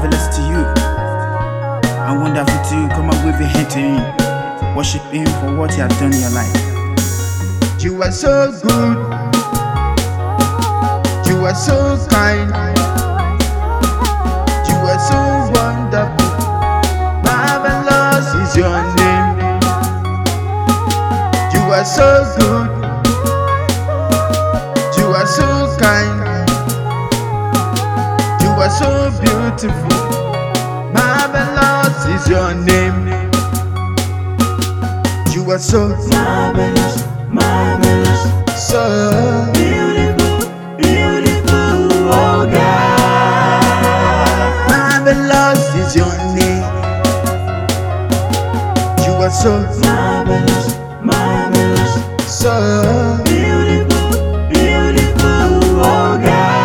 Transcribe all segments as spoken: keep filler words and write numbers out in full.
marvelous to you and wonderful to you. Come and wave your hand to him. Worship him for what he has done in your life. You are so good. You are so kind. You are so wonderful. Marvelous is your name. You are so good. You are so kind. You are so beautiful. Marvelous is your name. You are so marvelous, marvelous, so beautiful, beautiful, oh God. Marvelous is your name. You are so marvelous, marvelous, so beautiful, beautiful, oh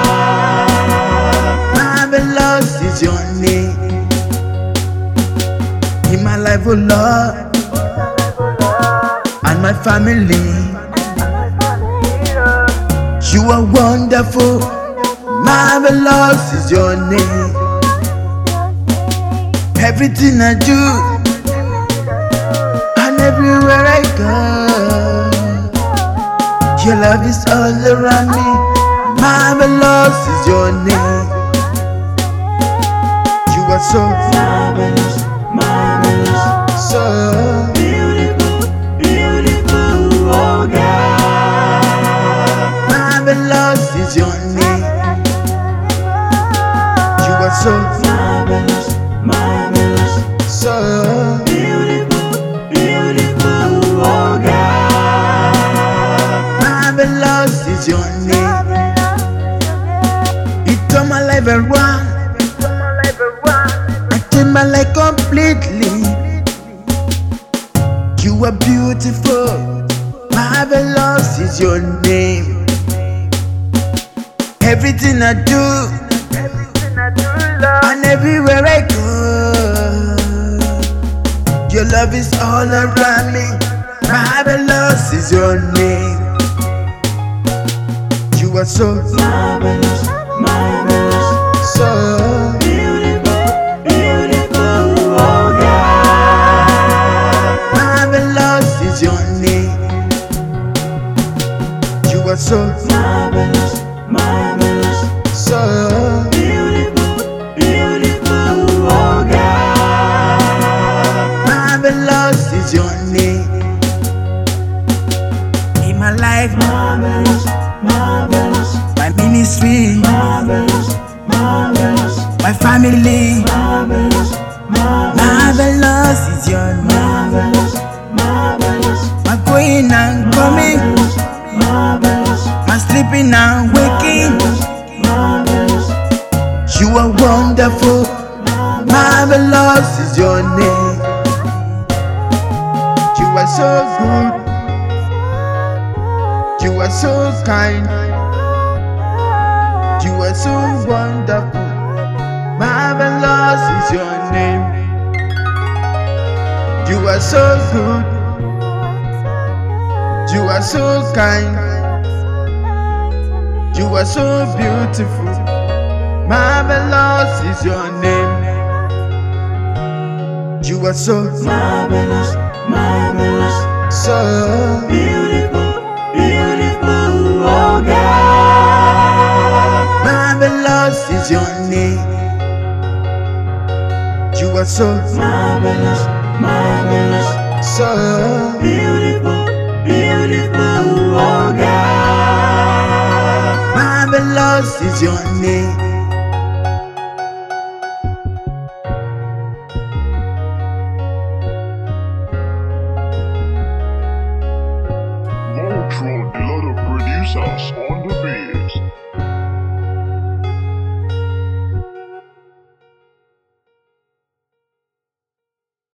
God. marvelous is your name. In my life, oh Lord, and my family, you are wonderful. Marvelous is your name. Everything I do and everywhere I go, your love is all around me. Marvelous is your name. You are so marvelous, marvelous, so beautiful, beautiful, oh God. marvelous is your name. You are so marvelous, marvelous, so beautiful, beautiful, oh God. marvelous is your name. You turn my life around. I turn my life completely. You are beautiful. Marvelous is your name. Everything I do and everywhere I go, your love is all around me. Marvelous is your name. You are so marvelous, marvelous, so beautiful, beautiful, oh God. marvelous is your name. You are so marvelous, marvelous, so beautiful, beautiful, oh God. marvelous is your name. In my life, Marvelous, marvelous, my ministry, marvelous, marvelous, my family, marvelous, marvelous, marvelous is your name. marvelous, marvelous, My going and coming, marvelous, my sleeping and waking, marvelous, you are wonderful. Marvelous is your name. You are so good. You are so kind. You are so wonderful. Marvelous is your name. You are so good. You are so kind. You are so beautiful. Marvelous is your name. You are so marvelous, marvelous, so beautiful, beautiful, oh God. marvelous is your name. You are so Marvelous, marvelous, so beautiful, beautiful, oh God. marvelous is your name. Voltron, a lot of producers on